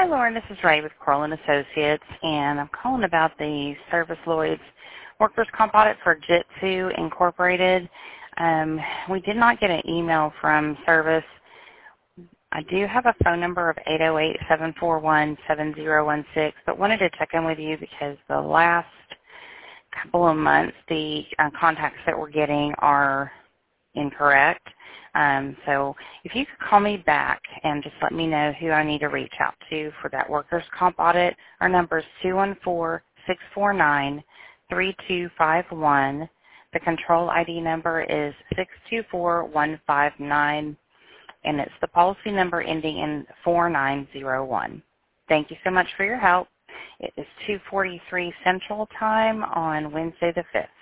Hi, Lauren. This is Ray with Coral and Associates, and I'm calling about the Service Lloyd's workers' comp audit for Jitsu Incorporated. We did not get an email from Service. I do have a phone number of 808-741-7016, but wanted to check in with you because the last couple of months, the contacts that we're getting are incorrect. So if you could call me back and just let me know who I need to reach out to for that workers' comp audit. Our number is 214-649-3251. The control ID number is 624159, and it's the policy number ending in 4901. Thank you so much for your help. It is 2:43 Central Time on Wednesday the 5th.